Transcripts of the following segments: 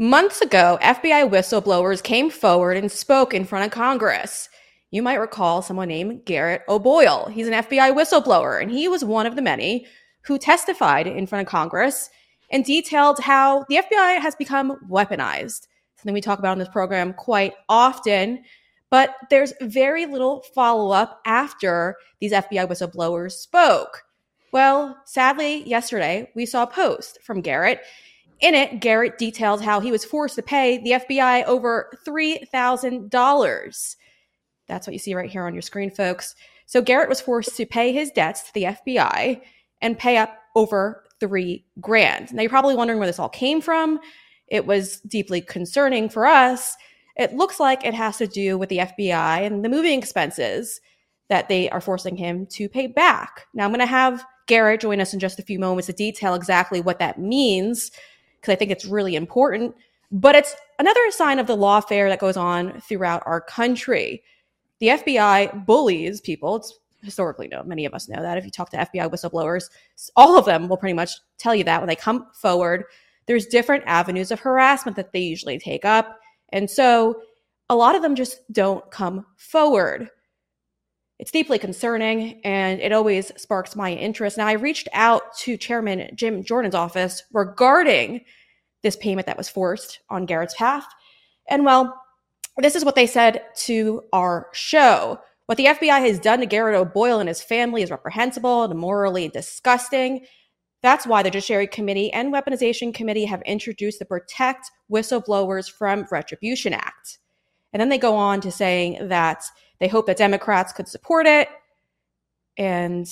Months ago, FBI whistleblowers came forward and spoke in front of Congress. You might recall someone named Garrett O'Boyle. He's an FBI whistleblower, and he was one of the many who testified in front of Congress and detailed how the FBI has become weaponized, something we talk about on this program quite often. But there's very little follow-up after these FBI whistleblowers spoke. Well, sadly, yesterday, we saw a post from Garrett. In it, Garrett detailed how he was forced to pay the FBI over $3,000. That's what you see right here on your screen, folks. So Garrett was forced to pay his debts to the FBI and pay up over $3,000. Now you're probably wondering where this all came from. It was deeply concerning for us. It looks like it has to do with the FBI and the moving expenses that they are forcing him to pay back. Now I'm going to have Garrett join us in just a few moments to detail exactly what that means, because I think it's really important. But it's another sign of the lawfare that goes on throughout our country. The FBI bullies people. It's historically known. Many of us know that. If you talk to FBI whistleblowers, all of them will pretty much tell you that when they come forward. There's different avenues of harassment that they usually take up. And so a lot of them just don't come forward. It's deeply concerning, and it always sparks my interest. Now, I reached out to Chairman Jim Jordan's office regarding this payment that was forced on Garrett's path. And well, this is what they said to our show. What the FBI has done to Garrett O'Boyle and his family is reprehensible and morally disgusting. That's why the Judiciary Committee and Weaponization Committee have introduced the Protect Whistleblowers from Retribution Act. And then they go on to saying that they hope that Democrats could support it. And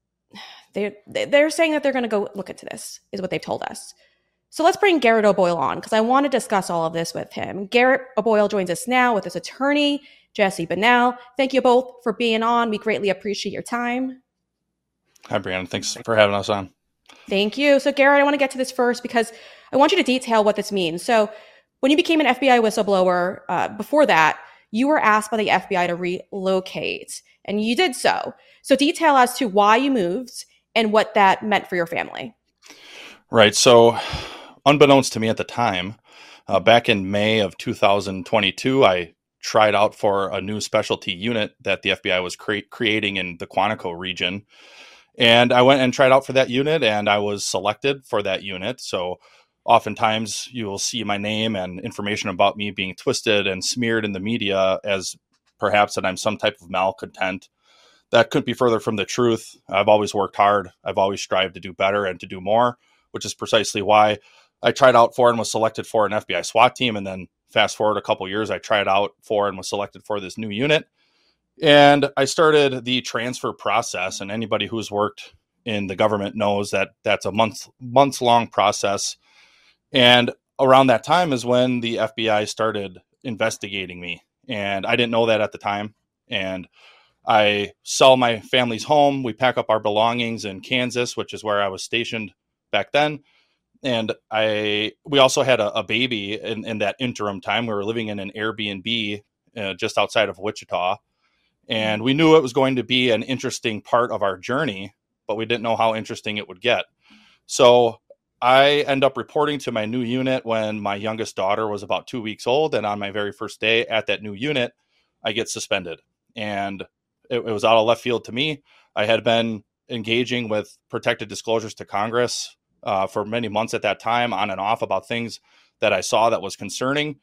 they're saying that they're going to go look into this, is what they've told us. So let's bring Garrett O'Boyle on, because I want to discuss all of this with him. Garrett O'Boyle joins us now with his attorney, Jesse Bunnell. Thank you both for being on. We greatly appreciate your time. Hi, Brianna. Thanks for having us on. Thank you. So, Garrett, I want to get to this first because I want you to detail what this means. So, when you became an FBI whistleblower, before that, you were asked by the FBI to relocate, and you did so. So, detail as to why you moved and what that meant for your family. Right. So, unbeknownst to me at the time, back in May of 2022, I tried out for a new specialty unit that the FBI was creating in the Quantico region. And I went and tried out for that unit, and I was selected for that unit. So oftentimes you will see my name and information about me being twisted and smeared in the media as perhaps that I'm some type of malcontent. That couldn't be further from the truth. I've always worked hard. I've always strived to do better and to do more, which is precisely why I tried out for and was selected for an FBI SWAT team. And then fast forward a couple years, I tried out for and was selected for this new unit. And I started the transfer process, and anybody who's worked in the government knows that that's a months long process. And around that time is when the FBI started investigating me. And I didn't know that at the time. And I sell my family's home. We pack up our belongings in Kansas, which is where I was stationed back then. And we also had a baby in that interim time. We were living in an Airbnb just outside of Wichita. And we knew it was going to be an interesting part of our journey, but we didn't know how interesting it would get. So I end up reporting to my new unit when my youngest daughter was about 2 weeks old. And on my very first day at that new unit, I get suspended. And it was out of left field to me. I had been engaging with protected disclosures to Congress for many months at that time, on and off, about things that I saw that was concerning.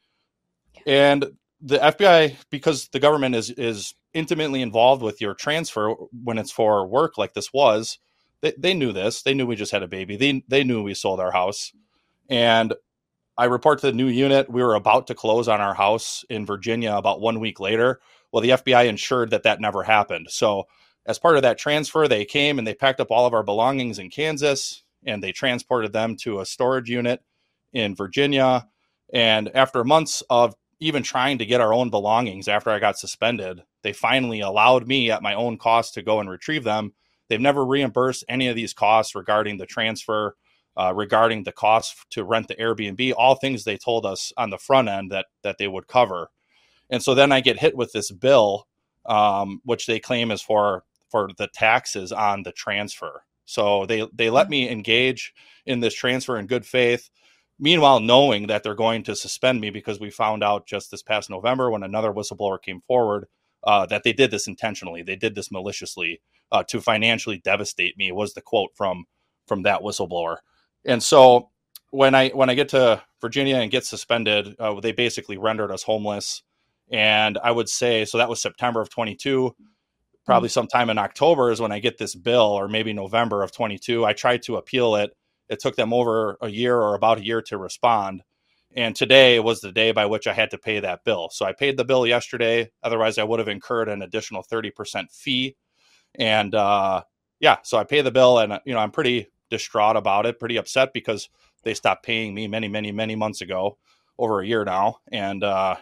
And the FBI, because the government is intimately involved with your transfer when it's for work like this was, they knew this. They knew we just had a baby. They knew we sold our house. And I report to the new unit. We were about to close on our house in Virginia about 1 week later. Well, the FBI ensured that never happened. So as part of that transfer, they came and they packed up all of our belongings in Kansas, and they transported them to a storage unit in Virginia. And after months of even trying to get our own belongings after I got suspended, they finally allowed me at my own cost to go and retrieve them. They've never reimbursed any of these costs regarding the transfer, regarding the cost to rent the Airbnb, all things they told us on the front end that they would cover. And so then I get hit with this bill, which they claim is for the taxes on the transfer. So they let me engage in this transfer in good faith. Meanwhile, knowing that they're going to suspend me, because we found out just this past November when another whistleblower came forward that they did this intentionally. They did this maliciously to financially devastate me, was the quote from that whistleblower. And so when I get to Virginia and get suspended, they basically rendered us homeless. And I would say, so that was September of 22. Probably sometime in October is when I get this bill, or maybe November of 22. I tried to appeal it. It took them over a year, or about a year, to respond. And today was the day by which I had to pay that bill. So I paid the bill yesterday. Otherwise, I would have incurred an additional 30% fee. And so I pay the bill, and I'm pretty distraught about it, pretty upset, because they stopped paying me many, many, many months ago, over a year now. And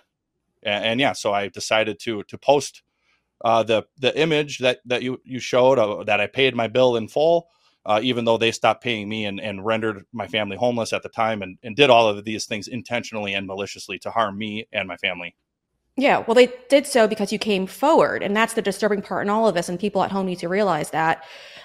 so I decided to post the image that you showed that I paid my bill in full. Even though they stopped paying me and rendered my family homeless at the time, and did all of these things intentionally and maliciously to harm me and my family. Yeah, well, they did so because you came forward, and that's the disturbing part in all of this, and people at home need to realize that.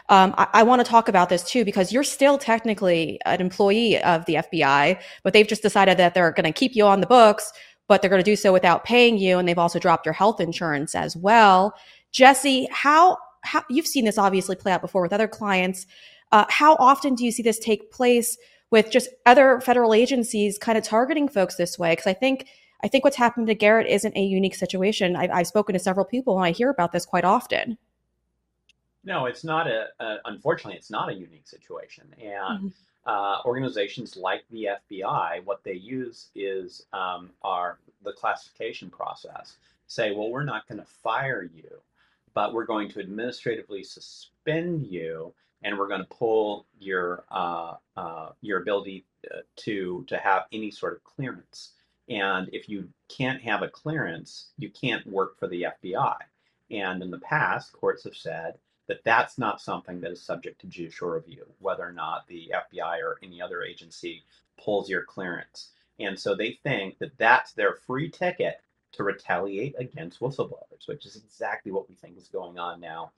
I want to talk about this too, because you're still technically an employee of the FBI, but they've just decided that they're going to keep you on the books, but they're going to do so without paying you, and they've also dropped your health insurance as well. Jesse, how you've seen this obviously play out before with other clients. How often do you see this take place with just other federal agencies kind of targeting folks this way? Because I think what's happened to Garrett isn't a unique situation. I've spoken to several people, and I hear about this quite often. No, it's not unfortunately, it's not a unique situation. And organizations like the FBI, what they use is the classification process. Say, well, we're not going to fire you, but we're going to administratively suspend you, and we're going to pull your ability to have any sort of clearance. And if you can't have a clearance, you can't work for the FBI. And in the past, courts have said that that's not something that is subject to judicial review, whether or not the FBI or any other agency pulls your clearance. And so they think that that's their free ticket to retaliate against whistleblowers, which is exactly what we think is going on now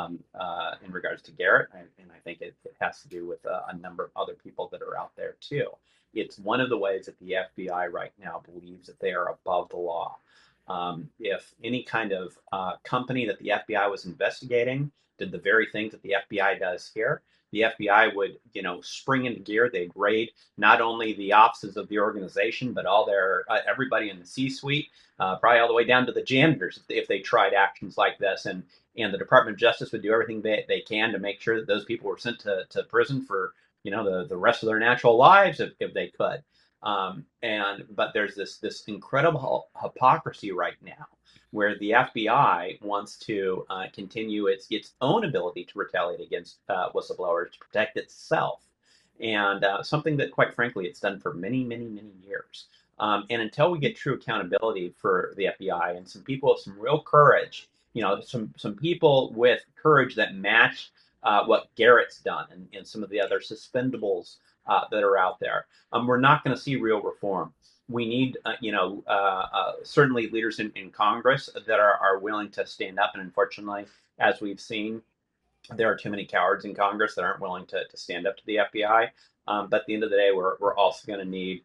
in regards to Garrett. And I think it has to do with a number of other people that are out there too. It's one of the ways that the FBI right now believes that they are above the law. If any kind of company that the FBI was investigating did the very things that the FBI does here, the FBI would, spring into gear. They'd raid not only the offices of the organization, but all their everybody in the C-suite, probably all the way down to the janitors, if they tried actions like this. And the Department of Justice would do everything they can to make sure that those people were sent to prison for, the rest of their natural lives if they could. But there's this incredible hypocrisy right now, where the FBI wants to continue its own ability to retaliate against whistleblowers to protect itself, and something that, quite frankly, it's done for many, many, many years. And until we get true accountability for the FBI and some people with some real courage, some people with courage that match what Garrett's done and some of the other suspendables that are out there, we're not going to see real reform. We need, certainly leaders in Congress that are willing to stand up. And unfortunately, as we've seen, there are too many cowards in Congress that aren't willing to stand up to the FBI. But at the end of the day, we're also going to need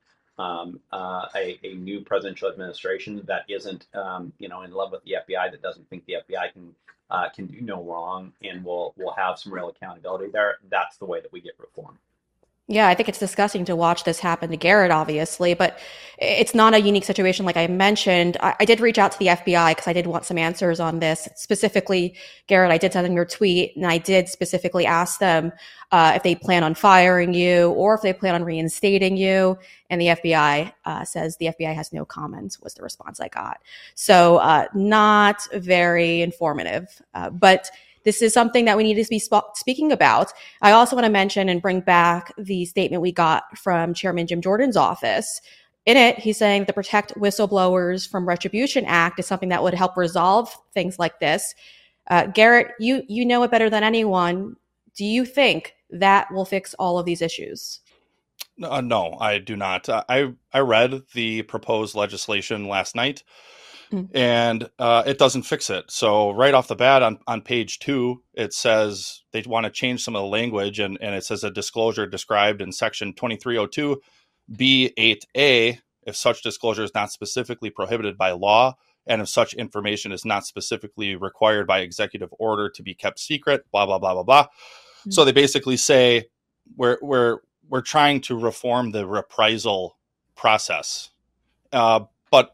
a new presidential administration that isn't, in love with the FBI, that doesn't think the FBI can do no wrong, and will have some real accountability there. That's the way that we get reform. Yeah, I think it's disgusting to watch this happen to Garrett, obviously, but it's not a unique situation. Like I mentioned, I did reach out to the FBI because I did want some answers on this. Specifically, Garrett, I did send them your tweet, and I did specifically ask them if they plan on firing you or if they plan on reinstating you. And the FBI says the FBI has no comments, was the response I got. So not very informative, but this is something that we need to be speaking about. I also want to mention and bring back the statement we got from Chairman Jim Jordan's office. In it, he's saying the Protect Whistleblowers from Retribution Act is something that would help resolve things like this. Garrett, you know it better than anyone. Do you think that will fix all of these issues? No, I do not. I read the proposed legislation last night. And it doesn't fix it. So right off the bat on page 2, it says they want to change some of the language, and it says a disclosure described in section 2302 B8A, if such disclosure is not specifically prohibited by law, and if such information is not specifically required by executive order to be kept secret, blah, blah, blah, blah, blah. Mm-hmm. So they basically say we're trying to reform the reprisal process. But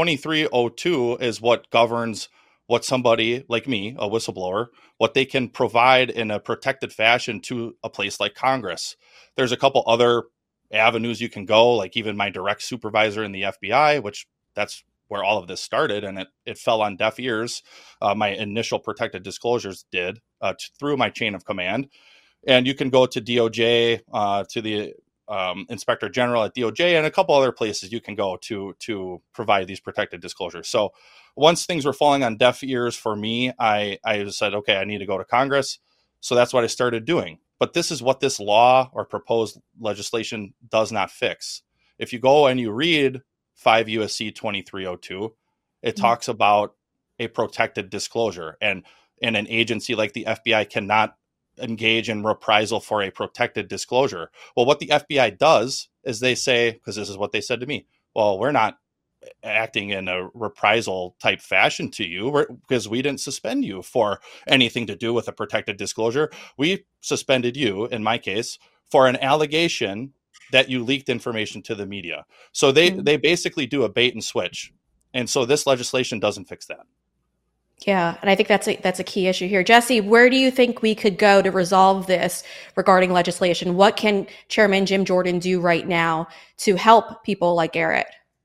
2302 is what governs what somebody like me, a whistleblower, what they can provide in a protected fashion to a place like Congress. There's a couple other avenues you can go, like even my direct supervisor in the FBI, which that's where all of this started, and it fell on deaf ears. My initial protected disclosures did through my chain of command. And you can go to DOJ, to the Inspector General at DOJ, and a couple other places you can go to provide these protected disclosures. So once things were falling on deaf ears for me, I said, okay, I need to go to Congress. So that's what I started doing. But this is what this law or proposed legislation does not fix. If you go and you read 5 USC 2302, it talks about a protected disclosure, and an agency like the FBI cannot engage in reprisal for a protected disclosure. Well, what the FBI does is they say, because this is what they said to me, well, we're not acting in a reprisal type fashion to you because we didn't suspend you for anything to do with a protected disclosure. We suspended you, in my case, for an allegation that you leaked information to the media. So they basically do a bait and switch. And so this legislation doesn't fix that. Yeah, and I think that's a key issue here. Jesse, where do you think we could go to resolve this regarding legislation? What can Chairman Jim Jordan do right now to help people like Garrett?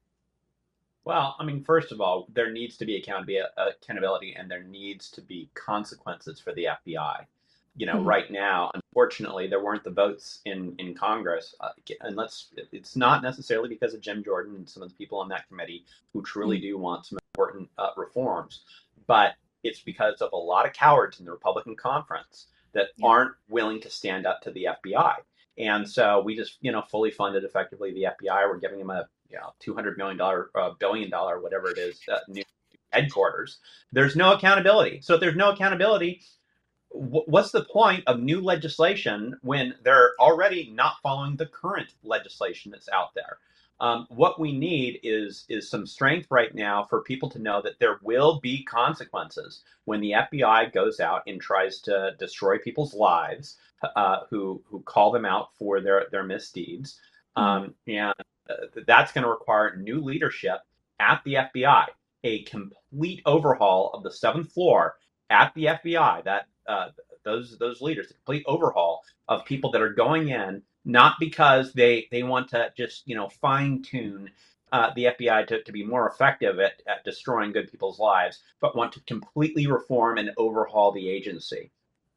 Well, I mean, first of all, there needs to be accountability, and there needs to be consequences for the FBI. Right now, unfortunately, there weren't the votes in Congress, and it's not necessarily because of Jim Jordan and some of the people on that committee who truly do want some important reforms, but it's because of a lot of cowards in the Republican conference that aren't willing to stand up to the FBI. And so we just, fully funded effectively the FBI. We're giving them a $200 million, billion, whatever it is, new headquarters. There's no accountability. So if there's no accountability, what's the point of new legislation when they're already not following the current legislation that's out there? What we need is some strength right now for people to know that there will be consequences when the FBI goes out and tries to destroy people's lives, who call them out for their misdeeds. And that's going to require new leadership at the FBI, a complete overhaul of the 7th floor at the FBI. That those leaders, a complete overhaul of people that are going in, not because they want to just fine tune the FBI to be more effective at destroying good people's lives, but want to completely reform and overhaul the agency.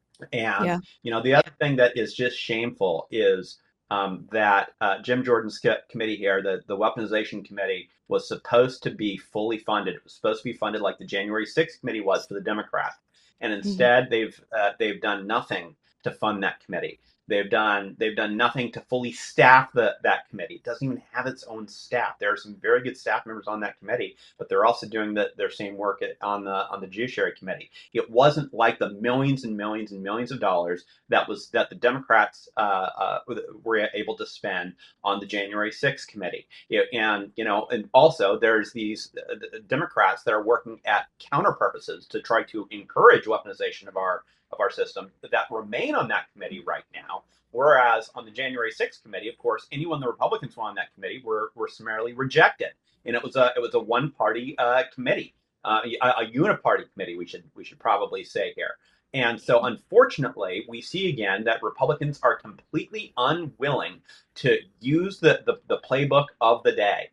And the other thing that is just shameful is that Jim Jordan's committee here, the Weaponization Committee, was supposed to be fully funded. It was supposed to be funded like the January 6th committee was for the Democrats. And instead, they've done nothing to fund that committee. They've done nothing to fully staff that committee. It doesn't even have its own staff. There are some very good staff members on that committee, but they're also doing their same work on the Judiciary Committee. It wasn't like the millions and millions and millions of dollars that the Democrats were able to spend on the January 6th committee. And also there's these Democrats that are working at counter purposes to try to encourage weaponization of our system that remain on that committee right now. Whereas on the January 6th committee, of course, anyone the Republicans were on that committee were summarily rejected, and it was a one-party committee, a uniparty committee. We should probably say here. And so, unfortunately, we see again that Republicans are completely unwilling to use the playbook of the day.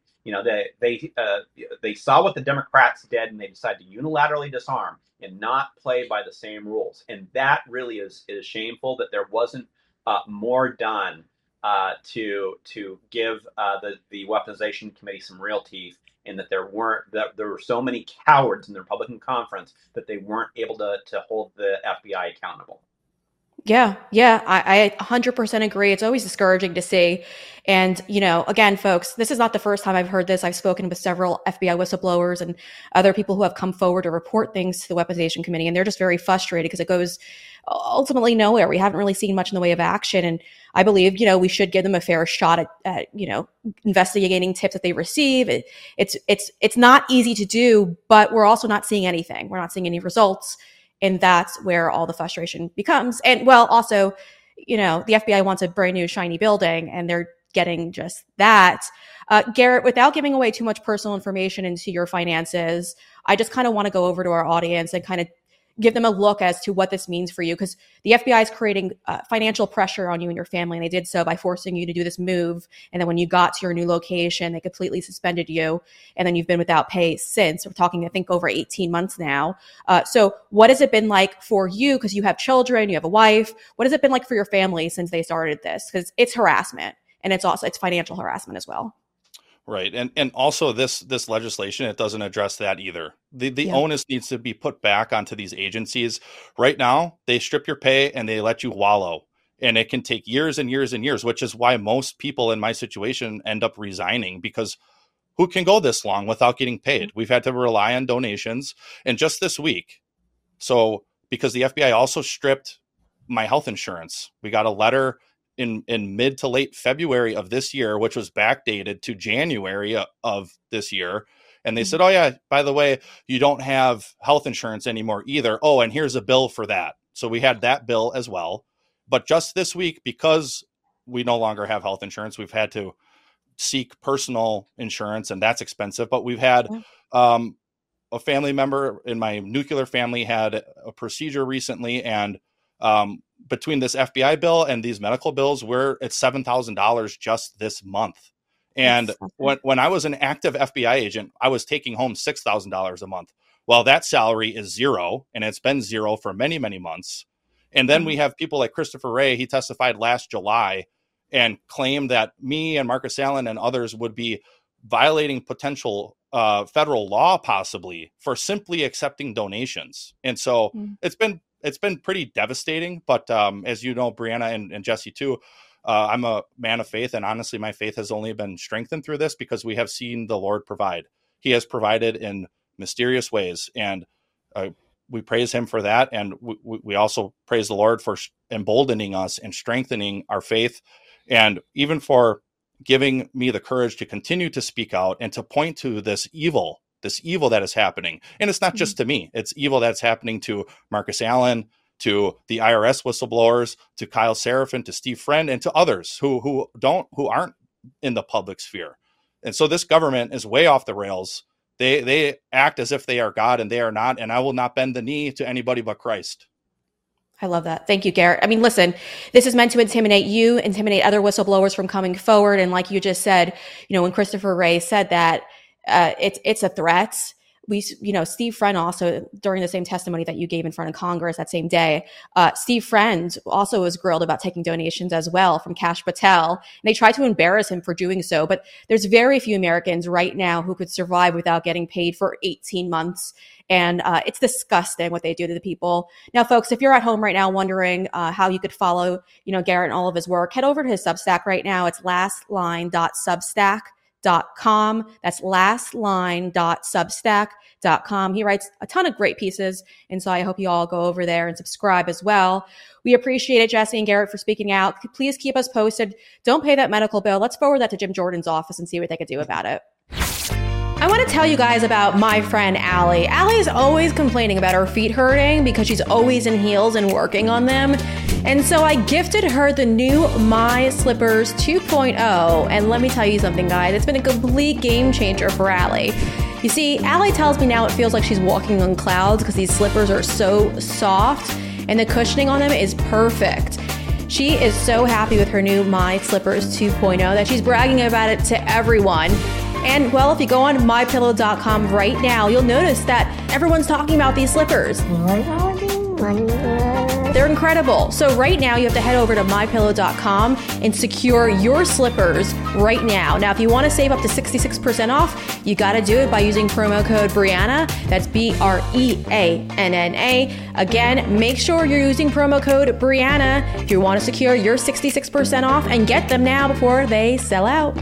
They saw what the Democrats did, and they decided to unilaterally disarm and not play by the same rules. And that really is shameful that there wasn't more done to give the Weaponization Committee some real teeth, and that there were so many cowards in the Republican conference that they weren't able to hold the FBI accountable. Yeah, I 100% agree. It's always discouraging to see. And, again, folks, this is not the first time I've heard this. I've spoken with several FBI whistleblowers and other people who have come forward to report things to the Weaponization Committee, and they're just very frustrated because it goes ultimately nowhere. We haven't really seen much in the way of action. And I believe, we should give them a fair shot at investigating tips that they receive. It's not easy to do, but we're also not seeing anything. We're not seeing any results. And that's where all the frustration becomes. And also, the FBI wants a brand new shiny building, and they're getting just that. Garrett, without giving away too much personal information into your finances, I just kind of want to go over to our audience and kind of give them a look as to what this means for you, because the FBI is creating financial pressure on you and your family, and they did so by forcing you to do this move. And then when you got to your new location, they completely suspended you, and then you've been without pay since. We're talking, I think, over 18 months now. So what has it been like for you? Because you have children, you have a wife. What has it been like for your family since they started this? Because it's harassment, and it's financial harassment as well. Right. And also this legislation, it doesn't address that either. The onus needs to be put back onto these agencies. Right now, they strip your pay and they let you wallow. And it can take years and years and years, which is why most people in my situation end up resigning, because who can go this long without getting paid? We've had to rely on donations. And just this week, because the FBI also stripped my health insurance, we got a letter in mid to late February of this year, which was backdated to January of this year. And they said, oh yeah, by the way, you don't have health insurance anymore either. Oh, and here's a bill for that. So we had that bill as well. But just this week, because we no longer have health insurance, we've had to seek personal insurance, and that's expensive. But we've had a family member in my nuclear family had a procedure recently, and between this FBI bill and these medical bills, we're at $7,000 just this month. And when I was an active FBI agent, I was taking home $6,000 a month. Well, that salary is zero, and it's been zero for many, many months. And then we have people like Christopher Wray. He testified last July and claimed that me and Marcus Allen and others would be violating potential federal law, possibly, for simply accepting donations. And so it's been pretty devastating. But as you know, Brianna and Jesse too, I'm a man of faith. And honestly, my faith has only been strengthened through this because we have seen the Lord provide. He has provided in mysterious ways. And we praise him for that. And we also praise the Lord for emboldening us and strengthening our faith. And even for giving me the courage to continue to speak out and to point to this evil that is happening. And it's not just to me, it's evil that's happening to Marcus Allen, to the IRS whistleblowers, to Kyle Seraphin, to Steve Friend, and to others who aren't in the public sphere. And so this government is way off the rails. They act as if they are God, and they are not. And I will not bend the knee to anybody but Christ. I love that. Thank you, Garrett. I mean, listen, this is meant to intimidate you, intimidate other whistleblowers from coming forward. And like you just said, when Christopher Wray said that, it's a threat. Steve Friend also, during the same testimony that you gave in front of Congress that same day, Steve Friend also was grilled about taking donations as well from Kash Patel. And they tried to embarrass him for doing so. But there's very few Americans right now who could survive without getting paid for 18 months. And it's disgusting what they do to the people. Now, folks, if you're at home right now wondering how you could follow, Garrett and all of his work, head over to his Substack right now. It's lastline.substack.com. That's lastline.substack.com. He writes a ton of great pieces. And so I hope you all go over there and subscribe as well. We appreciate it, Jesse and Garrett, for speaking out. Please keep us posted. Don't pay that medical bill. Let's forward that to Jim Jordan's office and see what they could do about it. I want to tell you guys about my friend Allie. Allie is always complaining about her feet hurting because she's always in heels and working on them. And so I gifted her the new My Slippers 2.0. And let me tell you something, guys. It's been a complete game changer for Allie. You see, Allie tells me now it feels like she's walking on clouds because these slippers are so soft and the cushioning on them is perfect. She is so happy with her new My Slippers 2.0 that she's bragging about it to everyone. And, well, if you go on MyPillow.com right now, you'll notice that everyone's talking about these slippers. They're incredible. So right now you have to head over to mypillow.com and secure your slippers right now. Now, if you want to save up to 66% off, you got to do it by using promo code Brianna. That's BREANNA. Again, make sure you're using promo code Brianna if you want to secure your 66% off, and get them now before they sell out.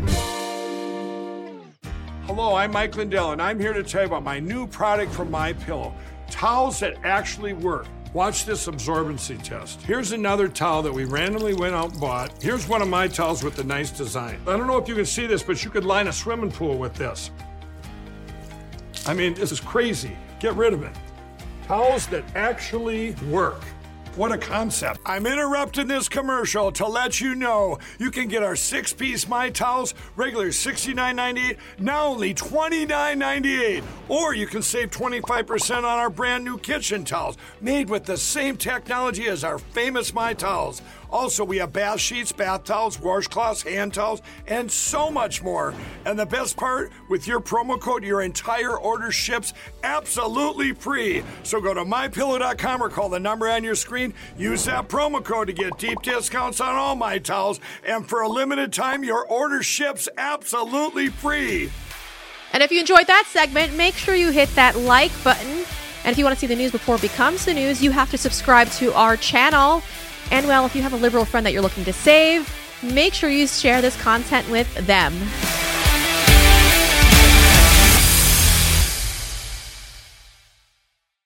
Hello, I'm Mike Lindell, and I'm here to tell you about my new product from MyPillow. Towels that actually work. Watch this absorbency test. Here's another towel that we randomly went out and bought. Here's one of my towels with the nice design. I don't know if you can see this, but you could line a swimming pool with this. I mean, this is crazy. Get rid of it. Towels that actually work. What a concept. I'm interrupting this commercial to let you know you can get our 6-piece My Towels, regular $69.98, now only $29.98. Or you can save 25% on our brand new kitchen towels, made with the same technology as our famous My Towels. Also, we have bath sheets, bath towels, washcloths, hand towels, and so much more. And the best part, with your promo code, your entire order ships absolutely free. So go to mypillow.com or call the number on your screen. Use that promo code to get deep discounts on all My Towels. And for a limited time, your order ships absolutely free. And if you enjoyed that segment, make sure you hit that like button. And if you want to see the news before it becomes the news, you have to subscribe to our channel. And well, if you have a liberal friend that you're looking to save, make sure you share this content with them.